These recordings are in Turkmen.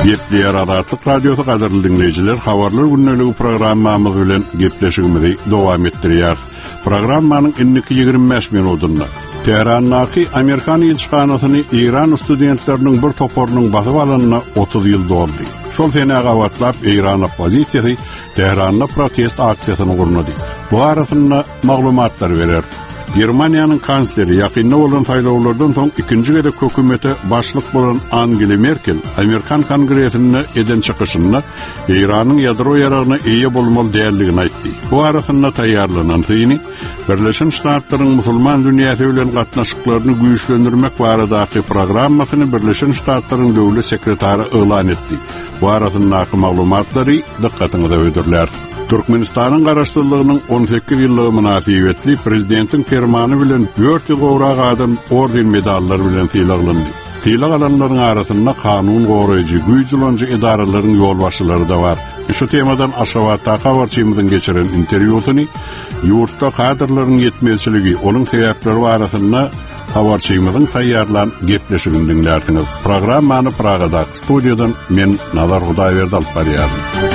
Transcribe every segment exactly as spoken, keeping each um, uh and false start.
Gepleyer Azatlyk Radiosu gaderly dinleyijiler, habarlar günneligi programmamyz bilen gepleşigimizi dowam etdirýär. Programmanyň inniki ýygrimi beş minutunda Tehrandaky Amerikan elçixanasyny İran studentleriniň bir toporunyň basyp alanyna otuz ýyl doldy. Şol sene gawatlap İran opozisiýasy Tehranda protest aksiýasyny gurnudy. Bu arasynda maglumatlar berer. Germaniýanyň kansleri ýakynda bolan saýlawlardan soň ikinji gede hökümete başlyk bolan Angela Merkel Amerikan Kongresinde eden çykyşynda İranyň ýadro ýaragyna eýe bolmaly däerligini aýtdy. Bu arasynda taýýarlanan syny Birleşen Ştatlaryň musulman dünýäsi bilen gatnaşyklaryny güýçlendirmek baradaky programmasyny Birleşen Ştatlaryň döwlet sekretary elan etdi. Bu arasyndaky maglumatlary dikkatiňize öýdürler. Türkmenistanyň garaşdyrlygynyň on sekiz ýyllygy münasibetli prezidentiň fermany bilen dört ýyl gowrak adam orden medallary bilen tyýlaglandy. Tyýlag alanlaryň arasynda kanun goraýjy, güýçlenji idaralaryň ýolbaşçylary da bar. Şu temadan Aşgabatda habarçymyzyň geçiren interwýusyny ýurtda kadrlaryň ýetmezçiligi, onuň sebäpleri barasynda habarçymyzyň taýýarlan gepleşigini dinlersiňiz. Programmany Pragada studiýadan men Nazar Hudaýberdi alyp barýarym.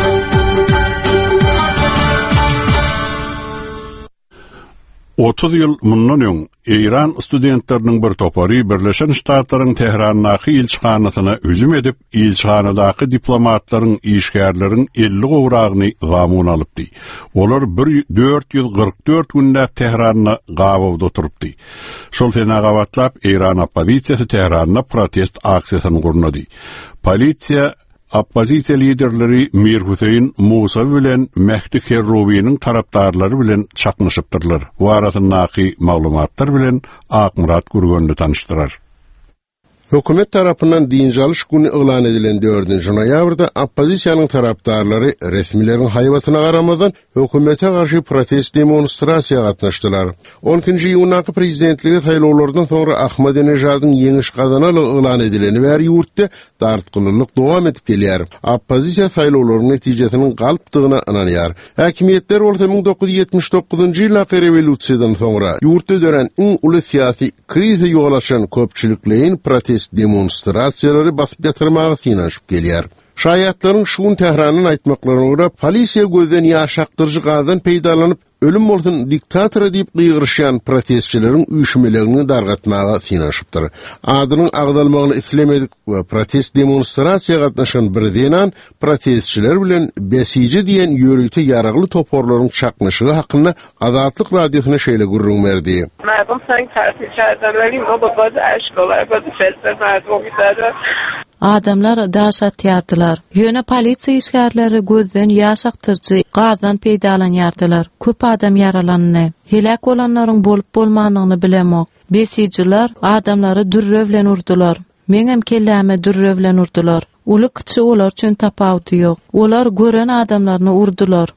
otuz ýyl mundan öň İran studentleriniň bir topary Birleşen Ştatlaryň Tehrandaky elçixanasyna hüjüm edip, elçixanadaky diplomatlaryň, işgärleriň elli gowragyny gamuna alypdy. Olar dört ýyl kırk dört günde Tehranda gawawda oturupdy. Şol sene gawatlap İran opozisiýasy Tehranda protest aksiýasyny gurnudy. Polisiýa Oppozisiýa liderleri Mir Hüseyin Musa bilen Mehdi Kerrubi'nin tarapdarları bilen çakmışypdyrlar. Bu arasyndaky maglumatlar bilen Akmurat Gurgönli tanıştyrar. Hökümet tarapyndan diňjalyş güni elan edilen dördünji noýabrda oppozisiýanyň tarapdarlary resmilerin haýbatyna garamazdan hökümete garşy protest demonstrasiýa gatnaşdylar. on ikinji ýylyňky prezidentligi saýlawlaryndan soňra Ahmadenejadyň ýeňiş gazanaly elan edileni we ýurtda dartgylyk dowam edip gelýär. Oppozisiýa saýlawlaryň netijesiniň galypdygyna inanýar. Häkimetler bolsa bin dokuz yüz ýetmiş dokuzunji ýylaky rewolýusiýadan soňra ýurtda dören iň uly syýasy krize ýolaşan köpçüliklerin protest demonstrasiýalary basyp ýatyrmagy synaşyp gelýär. Şaýatlaryň şuun Tehranyň aýtmaklaryna görä polisiýa gözden ýaşaktyrjy gadan peýdalanyp ölüm bolsun diktator diýip gygyrşýan protestçileriň üýşmelerini dargatmaga synaşypdyr. Adynyň agdalmagyny islemedik we protest demonstrasiýa gatnaşan bir denan protestçiler bilen besici diýen ýörükde ýaragly toporlaryň çaknyşygy hakynda Azatlyk radiosyna şeýle gurrun berdi. Merdum sanki tertip kerdler verim o da bazı aşkolar, bazı fesler merdum giderler. Adamlar daşat ýardylar. Ýöne polisiýa işgärleri gözden ýaşaktyrjy gazdan peýdalanýardylar. Köp adam yaralandy. Helak bolanlaryň bolup bolmanyny bilemok. Besiciler adamlary dürre bilen urdular. Meňem kelläme dürre bilen urdular. Uly kiçi olar üçin tapawdy ýok. Olar gören adamlaryny urdular.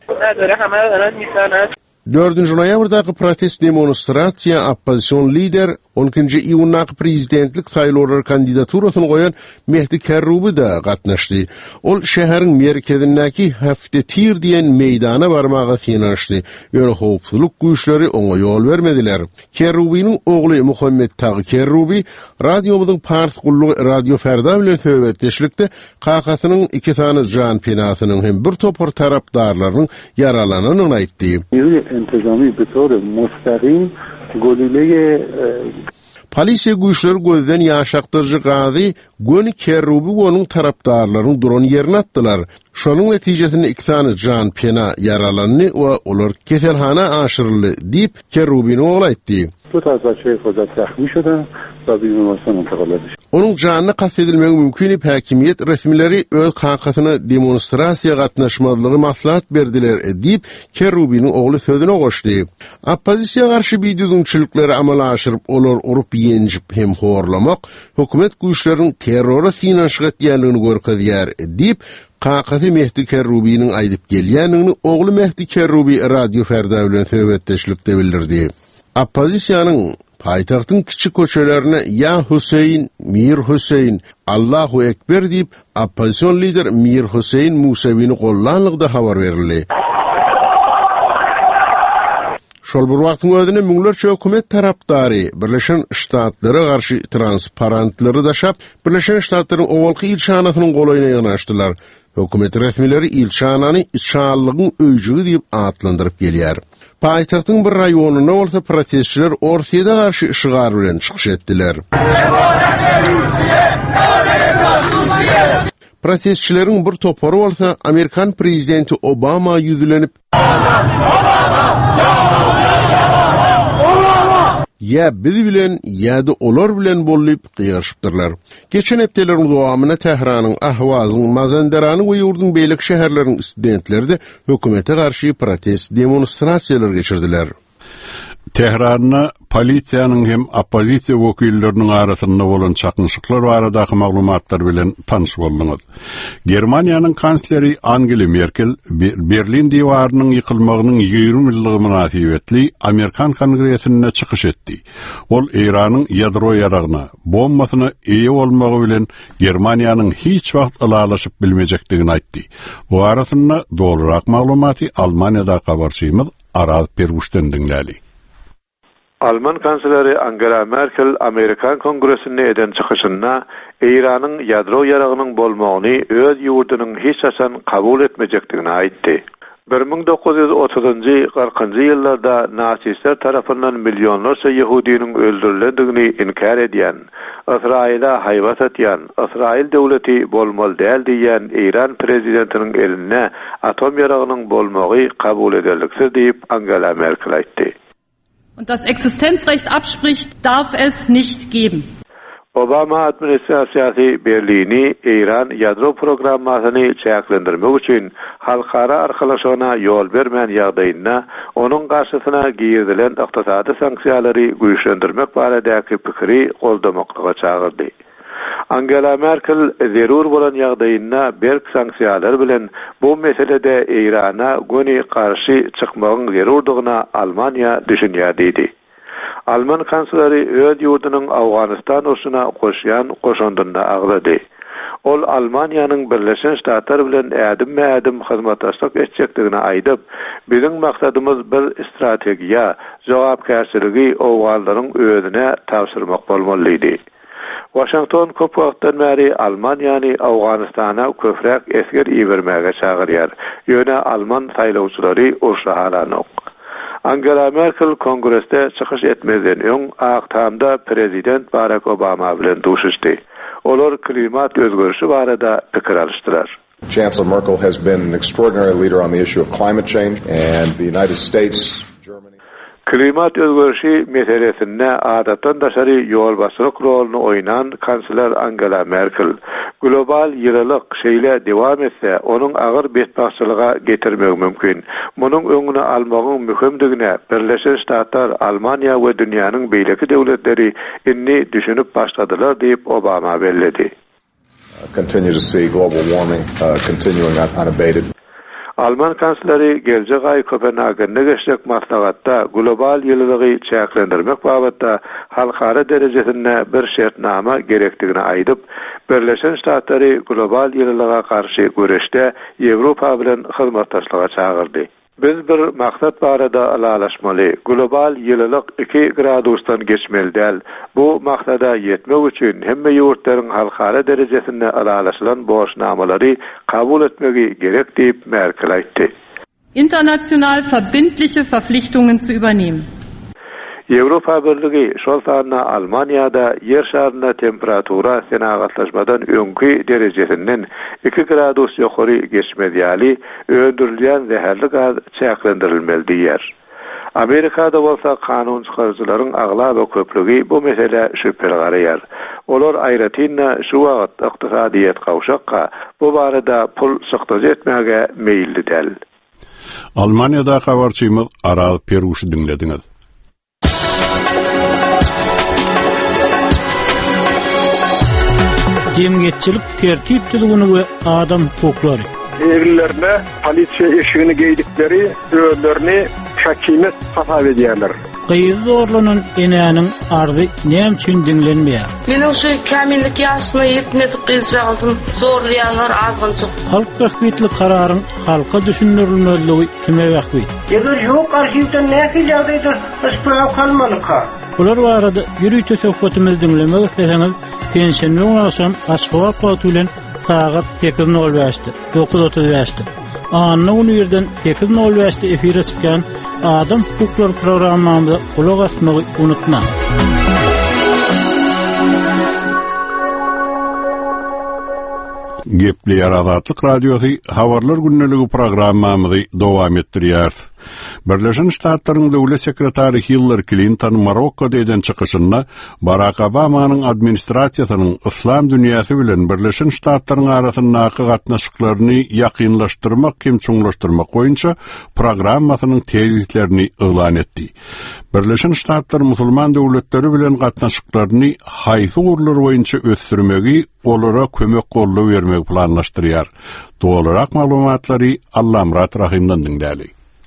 dördünji noýabrdaky protest demonstrasiýa oppozision lider on ikinji ýylyňky prezidentlik saýlawlary kandidaturasyny goýan Mehdi Kerrubi da gatnaşdy. Ol şäheriň merkezindäki Hafte Tir diýen meýdana barmaga synaşdy. Ýöne howpsuzlyk güýçleri oňa ýol bermediler. Kerrubi'niň ogly Muhammed Tagy Kerrubi radiomyzyň Pars gullugy Radio Ferda bilen söhbetdeşlikde kakasynyň iki sany jan penasynyň hem bir topar tarapdarlarynyň yaralanynyny aýtdy. انتظامی به طور مستقیم گلوله Polisiýa güýçleri gözden ýaşaktyrjy gazy Göni Kerrubi we onuň tarapdarlaryny duran ýerine atdylar. Şonuň netijesinde iki sany jan pena yaralandy we olar keselhana aşyryldy diýip Kerrubi'ni oglaýtdy. Bu tarz bachey xozat zahmi şudan ve bimarstan intikal edildi. Onuň janyny gassedilmegi mümkin ip häkimiýet resmileri öz kankasyna demonstrasiýa gatnaşmazlygy maslahat berdiler diýip Kerrubi'niň ogly sözüne goşdy. Oppozisiýa garşy biýdüňçilikleri amala aşyryp olar urup ýenjip hem horlamak hökümet güýçleriniň terrora synaşyk etýänligini görkezýär diýip Kakasy Mehdi Kerrubi'niň aýdyp gelýänini ogly Mehdi Kerrubi Radio Ferda bilen söhbetdeşlikde bildirdi. Oppozisiýanyň paytagtyň kiçik köçelerine ya Hüseyin, Mir Hüseyin, Allahu Ekber diýip oppozisiýon lider Mir Hüseyin Musawi'ni gollanlygda habar berildi. Şol bir wagtyň özüne müňlerçe hökümet tarapdary Birleşen Ştatlara garşy transparantlary daşap, Birleşen Ştatlaryň owalky ilşanatynyň golaýyna ýanaşdylar. Hökümet resmileri ilşanany ilşanlygyň öýjügi diýip atlandyryp gelýär. Paýtagtyň bir raýonuna bolsa protestçiler Orsiýada garşy şygar bilen çykyş etdiler. Protestçileriň bir topary bolsa Amerikan prezidenti Obama ýüzlenip ya biz bilen ýa-da olar bilen bolýup gyýaşypdyrlar. Geçen hepdeleriň dowamyna Tehranyň, Ahwazyň, Mazandaranyň we ýurdun beýlik şäherleriniň studentleri de hökümete garşy protest demonstrasiýalar geçirdiler. Tehran'na polisiýanyň hem oppozisiýa wekilleriniň arasynda bolan çakynşyklar baradaky maglumatlar bilen tanyş boldyňyz. Germaniýanyň kansleri Angela Merkel Berlin diýwarynyň ýykylmagynyň ýigirme ýyllygy münasibetli Amerikan Kongresine çykyş etdi. Ol Iranyň ýadro ýaragyna, bombasyna eýe bolmagy bilen Germaniýanyň hiç wagt alalaşyp bilmejekdigini aýtdy. Bu arasynda dolarak maglumaty Almaniýada gabarçymyz Aral Perguşdan dinläli. Alman kansleri Angela Merkel Amerikan Kongresine eden çıkışında İran'ın yadro yaragynyň bolmagyny öz ýurdunyň hiç haçan kabul etmejekdigini aýtdy. bir ming dokuz ýüz otuzynjy kırkynjy ýyllarda nasistler tarapyndan milyonlarça Yahudiniň öldürilendigini inkar edýän, Israila haýbat etýän, Israil döwleti bolmaly däl diýen İran prezidentiniň eline atom yaragynyň bolmagy kabul edildiksiz diýip Angela Merkel aýtdy. Und das Existenzrecht abspricht, darf es nicht geben. Obama administrasiýasy Berlini İran ýadro programmasyny çäklendirmek üçin halkara arkalaşygyna ýol bermän ýagdaýynda onuň garşysyna giýidilen ykdysady sanksiýalary güýçlendirmek baradaky pikiri goldamaklyga çagyrdy. Angela Merkel zerur bolan ýagdaýynda berk sanksiýalar bilen bu meselede İrana göni garşy çykmagyň zerurdygyna Almaniýa düşünýärdi. Alman kansleri öz ýurdunyň Awganistan urşuna goşýan goşandynda aglady. Ol Almaniýanyň Birleşen Ştatlar bilen ädim-ädim hyzmatdaşlyk etjekdigini aýdyp, "Biziň maksadymyz bir strategiýa, jogapkärçiligi owgallaryň özüne tapşyrmak bolmalydy." Washington köp wagtdan beri Almaniýany Awganistana köprek esker iýermäge çagyrýar. Ýöne Alman saýlawçylary urşa halanok. Angela Merkel Kongresde çıkış etmezden öň aktamda Prezident Barack Obama bilen duşuşdy. Olar klimat özgörüşi barada pikir alışdyrar. Chancellor Merkel has been an extraordinary leader on the issue of climate change, and the United States, Germany. Klimat özgörüşi meselesinde adatdan daşary ýol başlyk rolunu oýnan kansler Angela Merkel global ýylylyk şeýle dewam etse, onuň agyr betbaşçylyga getirmek mümkin. Munyň öňüne almagyň möhümdigine Birleşen Ştatlar, Almaniýa we dünýäniň beýleki döwletleri inni düşünüp başladylar diýip Obama belledi. Continue to see global warming uh, continuing unabated. Alman kansleri gelecek ay Kopenhagen'de geçecek maslahatda global ýylylygy çäklendirmek babatda halkara derejesinde bir şertnama gerekdigini aýdyp, Birleşen Ştatlary global ýylylyga karşı göreşde Ýewropa bilen hyzmatdaşlyga çagyrdy. Biz bir maksat barada alalaşmaly. Global ýylylyk iki gradusdan geçmeli däl. Bu maksada ýetmek üçin hemme ýurtlaryň halkara derejesinde alalaşylan boşnamalary kabul etmegi gerek diýip Merkel aýtdy. International verbindliche Verpflichtungen zu übernehmen. Ýewropa Birligi şol sanda Almaniýada ýer şarynda temperatura senagatlaşmadan öňki derejesinden iki gradus ýokary geçmediýäli öldürilýän zäherli gaz çäklendirilmeli diýär. Amerikada bolsa kanun çykarjylaryň aglaba köplügi bu mesele şüpheli garaýar. Olar aýratynda şu wagt ykdysadyýet gawşakka bu barada pul sykdyj etmäge meýilli däl. Almaniýada gabarçymyz Aral Perguşy dinlediňiz. Cemiyetçilik tertipçiligini we adam hukukları. Evlerine polisiya eşigini geydikleri, öğlerini hakimet hasap edýärler. Gyýzy zorlanan enäniň ardy näme üçin dinlenmeýär? Mening şu kamillik ýaşyna ýetmedik gyzjagysym zorlayanlar azgynçy. Halk rahmetlik kararyň halka düşündirilmezligi kime wagtby? Eger ýok arşivden näme ýagdaýda ispraw kalmalyka. Bular barada ýürüýte söhbetimiz dinlemek isleseňiz, pensiýanyň aşam asfalt gaty bilen sagat sekiz nol beşde dokuz otuz beşde Anna onu yerden sekiz nol beşde efire çykan Adam Hukuklar programmamyzda kulak asmagy unutma. Gepli Azatlyk Radiosu Habarlar günneligi programmamyzy dowam etdirýär. Birleşen Ştatlaryň döwlet sekretary Hillary Clinton Marokkoda eden çykyşynda Barack Obamanyň administrasiýasynyň islam dünýäsi bilen Birleşen Ştatlaryň arasyndaky gatnaşyklaryny ýakynlaşdyrmak hem çoňlaşdyrmak boýunça programmasynyň tezislerini elan etdi. Birleşen Ştatlar musulman döwletleri bilen gatnaşyklaryny haýsy urlar boýunça ösdürmegi, olara kömek golly bermegi planlaşdyrýar. Dolarak maglumatlary Allamrat Rahimdan dinläli.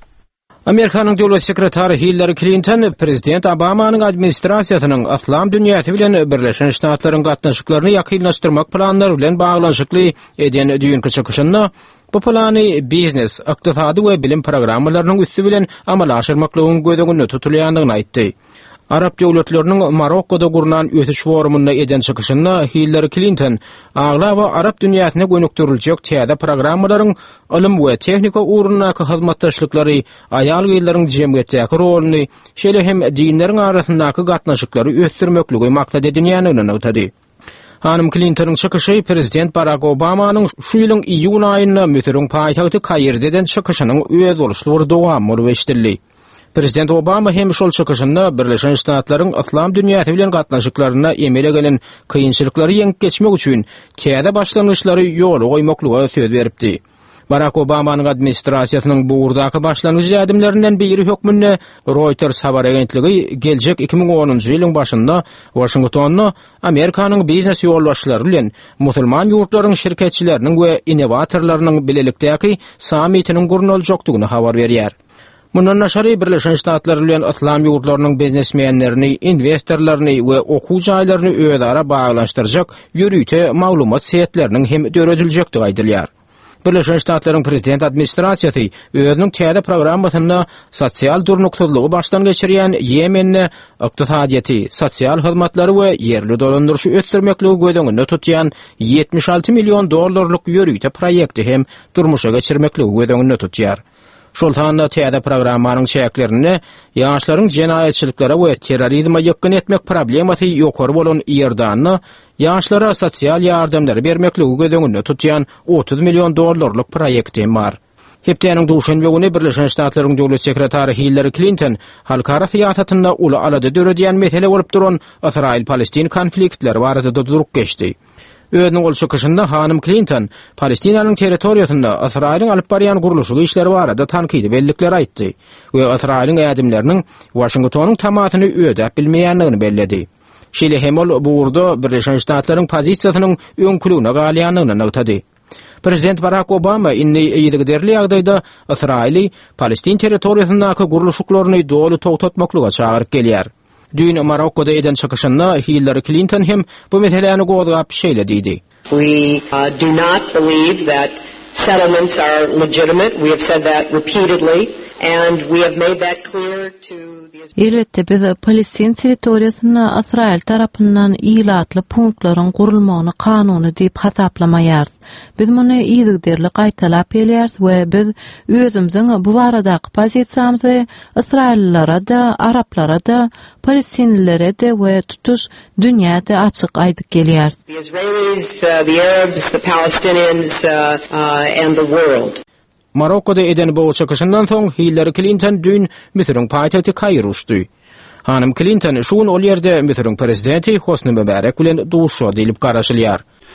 Amerikanyň döwlet sekretary Hillary Clinton prezident Obamanyň administrasiýasynyň islam dünýäsi bilen Birleşen Ştatlaryň gatnaşyklaryny ýakynlaşdyrmak planlary bilen baglanşykly eden düýünki çykyşynda bu plany biznes, ykdysady we bilim programmalarynyň üstü bilen amala aşyrmaklygyň gödeginde tutulýandygyny aýtdy. Arap döwletleriniň Marokkoda gurulan ötüş forumunda eden çykyşynda Hillary Clinton aglawa Arap dünýäsine gönükdiriljek täze programmalaryň ilim we tehnika uğrundaky hyzmatdaşlyklary, aýal gyýlaryň jemgyýetdäki roluny, şeýle hem dinleriň arasyndaky gatnaşyklary ösdürmekligi maksat edilýändigini aýtdy. Hanım Clinton'ın çykyşy prezident Barack Obamanyň şu ýylyň iýun aýynda Misiriň paýtagty Kaýrda eden çykyşynyň öz boluşly dowamy beşdirdi. Prezident Obama hem şol çykyşynda Birleşen Ştatlaryň islam dünýäsi bilen gatnaşyklaryna emele gelen kynçylyklary ýeňip geçmek üçin täze başlangyçlary ýoly goýmaklyga söz beripdi. Barack Obamanyň administrasiýasynyň bu urdaky başlangyç ýadymlarinden biri hökmünde Reuters habar agentligi geljek iki ming onunçy ýylyň başynda Washingtonna Amerikanyň biznes ýolbaşçylary bilen musulman ýurtlaryň şirketçileriniň we innovatorlarynyň bilelikdäki sammitiniň gurulajagdygyny habar berýär. Mundan naşary Birleşen Ştatlar bilen islam ýurtlarynyň biznesmenlerini, investorlaryny we okuw jaýlaryny özara baglanşdyrjak ýürüýte maglumat setleriniň hem dörediljektigi aýdylýar. Birleşen Ştatlaryň prezident administrasiýasy özüniň täze programmasynda sosial durnuksuzlygy başdan geçirýän Ýemenni ykdysadyety, sosial hyzmatlary we ýerli dolandyrşy ösdürmekligi gödeginde tutýan yetmiş alty million dollarlyk ýürüýte proýekti hem durmuşa geçirmekligi gödeginde tutýar. Şoltanda täze programmanyň şäklerini ýaşlaryň jenaýetçiliklere we terrorizme ýakyn etmek problemasy ýokary bolan ýerdany ýaşlara sosial ýardamlar bermekligi gödeginde tutýan otuz million dollarlyk proýekti bar. Hepdeniň duşanbe güni Birleşen Ştatlaryň döwlet sekretary Hillary Clinton halkara siýasatynda uly alady döredýän mesele bolup duran Israil-Palestin konfliktleri barada durup geçdi. Özüniň ol çykyşynda Hanım Clinton Palestinanyň territoriýasynda Israiliň alyp barýan guruluşy işleri barada tankydy bellikler aýtdy we Israiliň ýadymlarynyň Washingtonyň tamatyny ödäp bilmeýändigini belledi. Şeýle hem ol bu urda Birleşen Ştatlaryň pozisiýasynyň öňkülügine galýandygyny aýtdy. Prezident Barack Obama inni ýygyderli ýagdaýda Israili Palestin territoriýasyndaky guruluşyklaryny doly togtatmaklyga çağıryp gelýär. Dün Marokkoda eden çykyşynda Hillary Clinton hem bu meseleni gozgap şeýle diýdi. We uh, do not believe that settlements are legitimate. We have said that repeatedly and we have made that clear to the Elbette biz Palestin territoriýasyna Israil tarapyndan ilatly punktlaryň gurulmagyny kanuny diýip hasaplamaýarys. Biz muny ýygyderli gaýtalap elýäris we biz özümiziň bu baradaky pozisiýamyzy Israillilere da, Araplara da, Palestinlilere de we tutuş dünýäde açyk aýdyp gelýäris. The Israelis, uh, the Arabs, the Palestinians uh, uh, and the world. Marokkoda eden bu çykyşyndan soň Hillary Clinton dün Misiriň paýtagty Kaýra uçdy. Hanım Clinton şuň ol ýerde Misiriň prezidenti Hosni Mübarek bilen duşa dilip garaşylýar.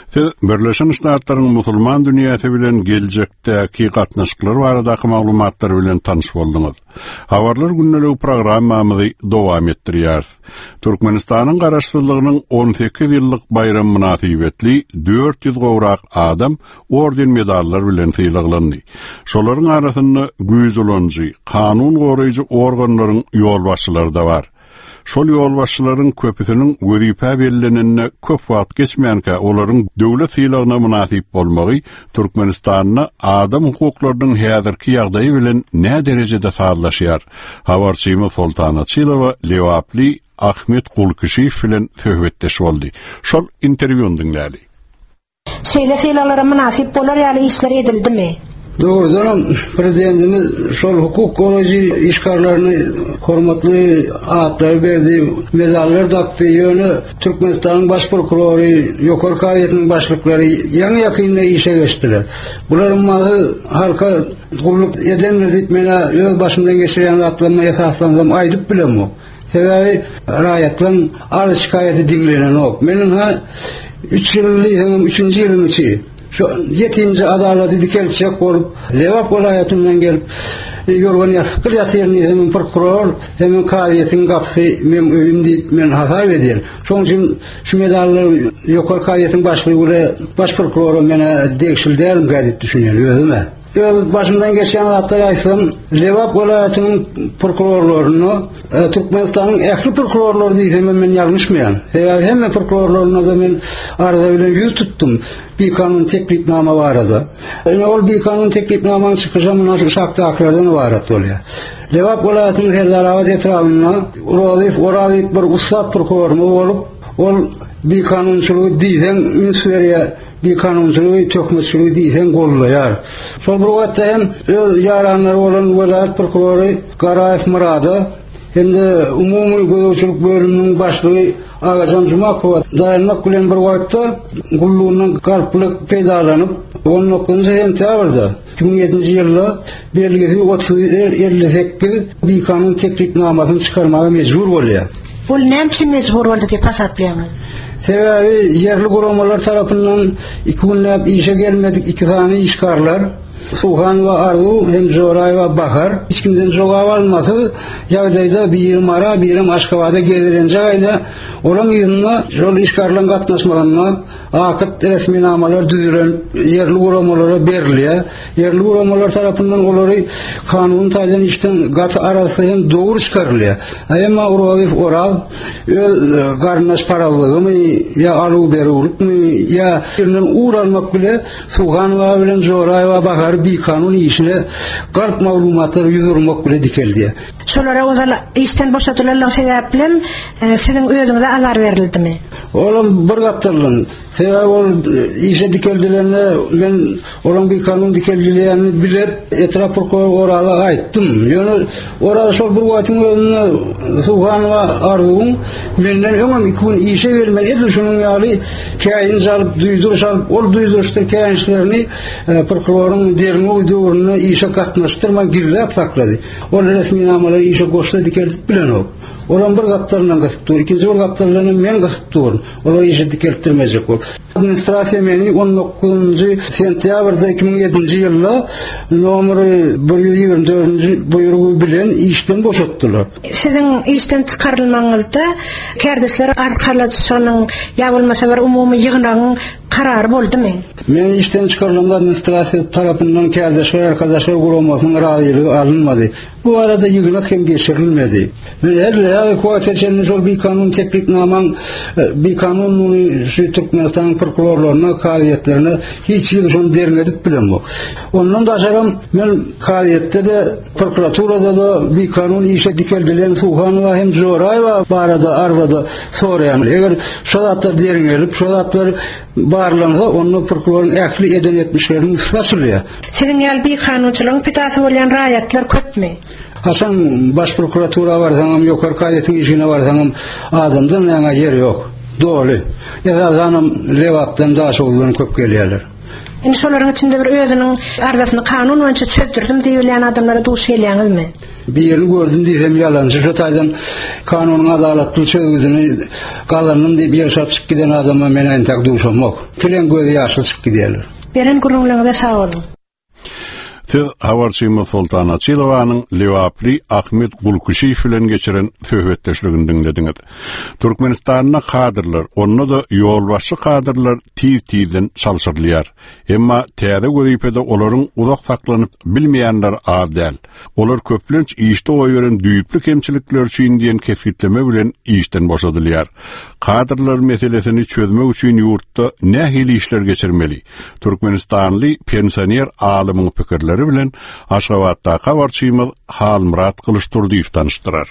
Birleşen Ştatlaryň musulman dünýäsi bilen geljekdäki gatnaşyklar baradaky maglumatlar bilen tanyş boldyňyz. Habarlar günneligi programmamyzy dowam etdirýär. Türkmenistanyň garaşsyzlygynyň on sekiz ýyllyk bayram münasibetli dört ýüz gowrak adam orden medallar bilen syýlaglandy. Şolaryň arasynda güýjülenji, kanun goraýjy organlaryň ýolbaşçylary da bar. Şol ýolbaşçylaryň köpüsiniň wezipä bellenenine köp wagt geçmänkä olaryň döwlet syýlagyna münasip bolmagy Türkmenistanyň adam hukuklarynyň häzirki ýagdaýy bilen nä derejede sağlaşýar. Habarçymyz Sultana Çylowa Lewapli Ahmet Gulkuşew bilen söhbetdeş boldy. Şol interwýuny dinlädi. Şeýle syýlalara münasip bolar ýaly işler edildimi? Doğrudan prezidentimiz şol hukuk goraýjy işgarlaryny hormatly atlar berdi, medallar taktı. Ýöne Türkmenistanyň baş prokurory, ýokary kaýatynyň başlyklary ýa-ni ýakynda işe geçdiler. Bular maly halka gulluk edenler diýip mene öz başymdan geçirýän atlama ýasaslandym aýdyp bilenmi? Sebebi raýatlaryň arz şikaýaty dinlenen ok. Meniň ha üç ýyllyk üçünji ýylym içi şu yetinci adaleti dikelçek olup Lewap vilayetinden gelip yorgan ýasykyl ýasyrny hem prokuror hem kaýatyň gapsy men öýüm diýip men hasar edýär. Şoň üçin şu medallar ýokary kaýatyň başlygy baş prokurory mene degşilderim diýip düşünýär özüme. Öz başımdan geçen hatları aysam Lewap vilayetining prokurorlaryny e, Türkmenistanyň ähli prokurorlary diýsem men ýalňyşmyan. Sebäbi hemme prokurorlaryna da men arada bilen ýüz tutdum. Bir kanun teklipnama barada. Yani ol bir kanun teklipnamanyň çykyjyny şaktaklardan barat bolýar. Lewap vilayetining Herdarabat etrawyna Uradif Uradif bir ustad prokuror bolup ol bir kanunçylygy diýsen ünsüriýe bir kanunçylygy tökmüşçüligi diýsen gollaýar. Şol bir wagtda hem öz ýaranlary bolan vilayet prokurory Garaýew Murada hem-de umumy gözlemçilik bölüminiň başlygy Agajan Jumakow daýanmak bilen bir wagtda gullugynyň garplyk peýdalanyp on dokuzunji sentýabrda iki bin ýedinji ýylda belgisi otuz elli sekiz bir kanun teklipnamasyny çykarmaga mejbur bolýar. Bu näme üçin mejbur boldy diýip hasaplanýar? Sebebi yerli guramalar tarafından iki günlap işe gelmedik iki tane işgarlar. Suhan ve Arlu hem Zoray ve Bahar. Hiç kimden jogaw almasy ýagdaýda bir mara birim Aşgabatda gelirenje gaýda olan ýylyna jol işgarlaryň gatnaşmagyna akyt resmi namalar düzülen yerli guramalara berilýär. Yerli guramalar tarapyndan olary kanun taýdan işden gat arasynda dogry çykarylýar. Aýama Uradif Oral öz garnaş paralygymy ýa aluw berýärmi ýa sirden uğralmak bile Suhan we bilen Zoray we Bahar bir kanun işine garp maglumatlar ýüzürmek bile dikeldi. Şolara ozal işten boşatylanlar sebäplen senin özüňe alar berildimi? Olam bir gapdylan. Sebebi ol işe dikeldilerine men olan bir kanun dikeldilerini bilip etraf prokuror orada aýtdym. Ýöne orada şol bir wagtyň özüne Suhan we Arzuň menden öňem iki gün işe gelmeli edi şunun ýaly käýin jalyp duýduruş alyp ol duýduruşdyr käýinçlerini e, prokuroryň derine uýduruny işe gatnaşdyrma girläp saklady. Ol resmi namalar işe goşdy dikeldip bilen ok. Olan bir gaplarından gasypdyr, ikinji bir gaplarından men gasypdyr. Olar işe dikeltirmejek bol. Administrasiýa meni on dokuzunji sentýabrda iki bin ýedinji ýylda nomeri bir ýüz ýigirme dördünji buýrugy bilen işden boşatdylar. Sizin işden çykarylmaňyzda kärdeşler arkalaşynyň ýa bolmasa bir umumy ýygynagyň karary boldymy? Men işden çykarylganda administrasiýa tarapyndan kärdeşler arkadaşlar guramasynyň raýalygy alınmady. Bu arada ýygynak hem geçirilmedi. Men her kowateçenin şol bir kanun teklipnamaň bir kanunyny şu Türkmenistan prokurorlaryna, kaýatlaryna hiç ýyl şonu dermedip bilenmi? Ondan daşaram men kaýatda da prokuraturada da bir kanun işe dikeldilen Suhan we hem Zoray we barada arada soraýan. Eger şol atlar dermelip, şol atlar barlansa onu prokurorun ähli eden etmişlerini ıslasılıyor. Senin ýaly bir kanunçylygyň pitası bolan raýatlar köpmi? Hasan baş prokuratura barsaňam, ýokary kaýatyň işine barsaňam adamdan ýa ýeri ýok. Doli. Ýa-da adam Lewapdan daşygyny köp gelýärler. Indi şolaryň içinde bir özüniň ardasyny kanun boýunça çözdürdim diýilýän adamlara duş gelýäňizmi? Bir yerini gördüm diýsem ýalancı. Şu taýdan kanunyň adalatly çözgüdini galanyn diýip ýaşap çykyp giden adama men entek duşamok. Kilen gözi ýaşyl çykyp gidýärler. Beren gurulňyňyza sag bolun. Tı Hawarçymy Sultan Açylowanyň Lewapli Ahmet Gulkuşeýew bilen geçiren söhbetdeşligini dinlediňiz. Türkmenistanyň kadrlar, onda da ýolbaşçy kadrlar tiw-tiwden çalşyrlýar. Emma täze gözüpede olaryň uzak saklanyp bilmeýänler az däl. Olar köplenç işde oýuran düýüpli kemçilikler üçin diýen keskitleme bilen işden boşadylýar. Kadrlar meselesini çözmek üçin ýurtda nähili işler geçirmeli. Türkmenistanly pensioner alymyň pikirleri bilen Aşgabatda Hawarçymyz Halmurat Kılıçturdyýew tanıştyrar.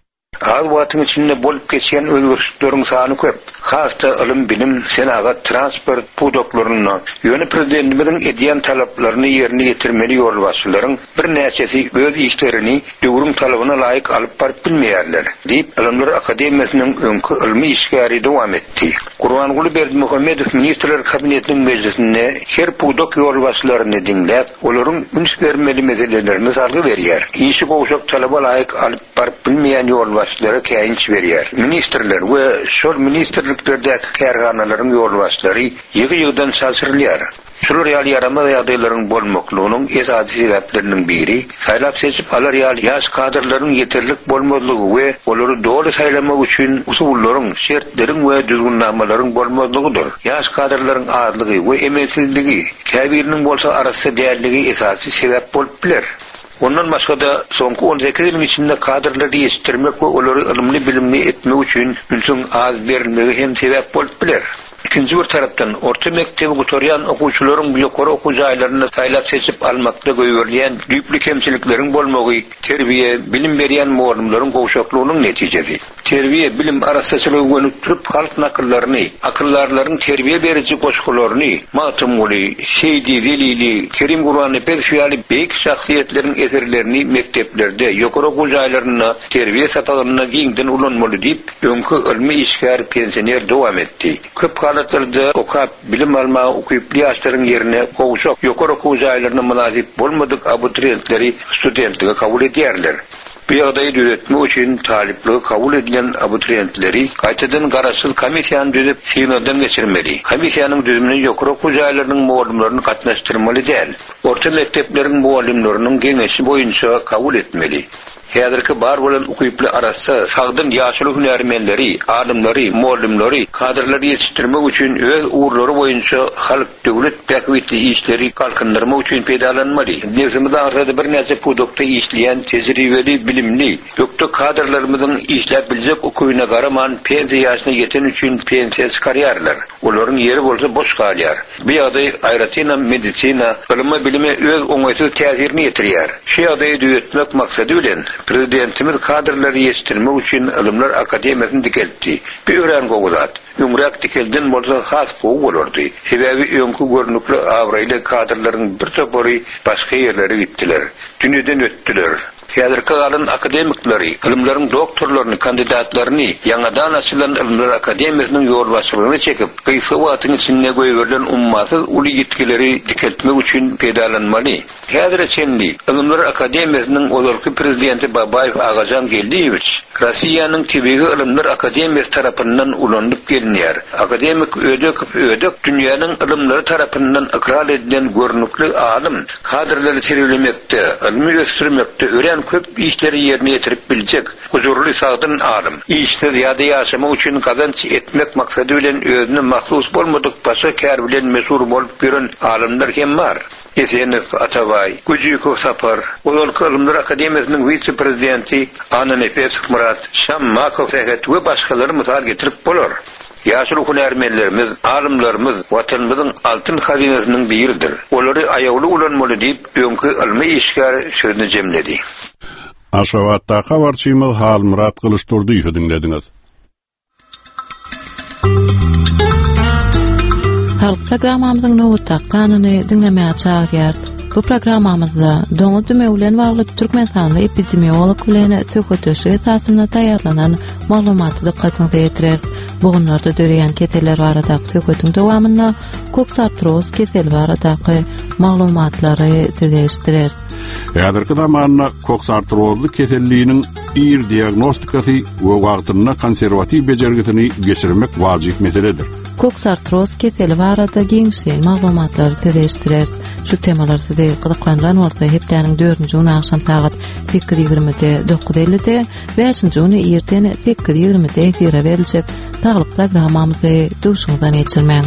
Az wagtyň içinde bolup geçen özgürlükleriň sany köp. Hasda ilim, bilim, senagat, transport pudoklaryny, ýöne prezidentimiziň edýän talaplaryny ýerine getirmeli ýolbaşçylaryň bir näçesi öz işlerini döwrüň talabyna laýyk alyp baryp bilmeýärler, diýip Ilimler Akademiýasynyň öňkü ilmi işgäri dowam etdi. Gurbanguly Berdimuhammedow ministrler kabinetiniň meclisinde her pudok ýolbaşçylaryny dinläp, olaryň üns bermeli meselelerini sargy berýär. Işi gowşak talaba laýyk alyp baryp bilmeýän ýolbaşçylary käýinç berýär. Ministrler we şol ministrliklerdäki kärhanalaryň ýolbaşçylary ýygy-ýygydan şaşyrylýar. Şol real yarama ýagdaýlaryň bolmaklygynyň esasy sebeplerinden biri saýlap seçip alar ýaly ýaş kadrlaryň ýeterlik bolmadlygy we olary dogry saýlamak üçin usullaryň, şertleriň we düzgünnamalaryň bolmadlygydyr. Ýaş kadrlaryň azlygy we emelsizligi, käbiriniň bolsa arasy dälligi esasy sebäp bolup biler. Ondan başga da soňky on sekiz ýyl içinde kadrlary ýetirmek we olary ilmli bilimli etmek üçin mümkin az berilmegi hem sebäp bolup biler. İkinci bir tarapdan orta mektebi gutoryan okuwçylaryň ýokary okuw jaýlaryny saýlap seçip almakda göýberýän düýpli kemçilikleriň bolmagy terbiýe, bilim berýän muallimlaryň gowşaklygynyň netijesi. Terbiýe, bilim arasaçylygy gönüp turup halk nakyllaryny, akyllarlaryň terbiýe beriji goşgularyny, Matumuli, Seydi Velili, Kerim Gurany Pesýali beýik şahsiýetleriň eserlerini mekteplerde, ýokary okuw jaýlaryna terbiýe sapagyna giňden ulanmaly diýip öňkü ilmi işgär pensioner dowam etdi. Köp halatlarda okap bilim alma okuyup ýaşlaryň ýerine gowşak ýokary okuw jaýlaryna münasip bolmadyk abiturientleri studentlige kabul edýärler. Bu ýagdaýy düzeltmek üçin talipligi kabul edilen abiturientleri gaýtadan garaşsyz komissiýany düzüp synagdan geçirmeli. Komissiýanyň düzümine ýokary okuw jaýlarynyň muallimlerini gatnaşdyrmaly däl. Orta mektepleriň muallimleriniň geňeşi boýunça kabul etmeli. Häzirki bar bolan okuyuply arasy sagdyn ýaşly hünärmenleri, alymlary, muallimleri kadrlary ýetişdirmek üçin öz uğurlary boýunça halk döwlet täkwitli işleri kalkındyrmak üçin peýdalanmaly. Nezimizde arada bir näçe pudokda işleýän tejribeli, bilimli, doktor kadrlarymyzyň işläp biljek okuwyna garaman pensiýa ýaşyna ýeten üçin pensiýa çykarýarlar. Olaryň ýeri bolsa boş galýar. Bu ýagdaý aýratina, medisina, ilmi bilime öz oňaýsyz täsirini ýetirýär. Şu ýagdaýy düzeltmek maksady bilen Prezidentimiz kadrlary ýetişdirmek üçin Ilimler Akademiýasyny dikeldi. Bir ören gowuzat. Ümrak dikelden bolsa has gow bolardy. Sebebi öňkü görnükli awraýly kadrlaryň bir topary başga ýerlere gitdiler. Dünýeden ötdiler. Häzirki galan akademiklary, ilimleriň doktorlaryny, kandidatlaryny ýangadan açylan Ilimler Akademiýasynyň ýolbaşçylygyny çekip, gysga wagtyň içinde goýberilen ummasyz uly ýetkileri dikeltmek üçin peýdalanmaly. Häzir çenli Ilimler Akademiýasynyň ozalky prezidenti Babaýew Agajan Geldiýewич, Russiýanyň Tibigi Ilimler Akademiýasy tarapyndan ulanyp gelinýär. Akademik ödek ödek dünýäniň ilimleri tarapyndan ikrar edilen görnükli alim kadrlary terbiýelemekde, ilmi ösdürmekde ören köp işleri ýerine ýetirip biljek huzurly sagdyn alim. İşsiz ýa-da ýaşamak üçin kazanç etmek maksady bilen özüne mahsus bolmadyk başga kär bilen meşhur bolup gören alimler hem bar. Esenif Atabay, Güjükow Sapar, Ozalky Ilimler Akademiýasynyň vice-prezidenti Ana Nefes Murat, Şammakow Sehet we başgalary mysal getirip bolar. Ýaşly hünärmenlerimiz, alimlerimiz watanymyzyň altyn hazinesynyň biridir. Olary aýagly ulanmaly diýip öňkü ilmi işgär sözüni jemledi. Aşgabatda Hawarçymyz Halmurat Kılıçturdyýew dinlediňiz. Halk programamyzyň nowatdakyny dinlemäge çagyrýar. Bu programamyzda doňa dümeglen bagly Türkmenistanyň epidemiolog bilen söhbetleşigi tasyna taýýarlanan maglumaty dikkatiňize ýetirer. Bugunlarda döreýän keseler barada söhbetiň dowamyna koksartroz keseli baradaky maglumatlary size eşitdirer. Häzirki zamanna koksartrozly keselliğiniň ir diagnostikasy we wagtyna konserwativ bejergisini geçirmek wajyp meseledir. Koksartroz keseli barada giňşen maglumatlary size eşitdirer. Şu temalar size gyzyklanýan bolsa hepdeniň dördünji ýyly akşam saat sekiz ýigrimide dokuz ellide beşinji ýyly erteni sekiz ýigrimide efire beriljek saglyk programmamyzy duşuňdan geçirmäň.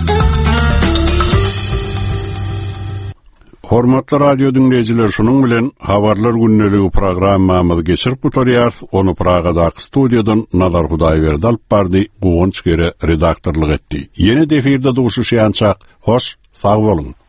Hormatly radio dinleyijiler, şunun bilen habarlar günneligi programmamyzy geçirip butarýar. Onu Pragadaky studiýadan Nazar Hudaýberdi alyp bardy, Gowunç gere redaktorlyk etdi. Ýene defirde duşuşýançak. Hoş, sag bolun.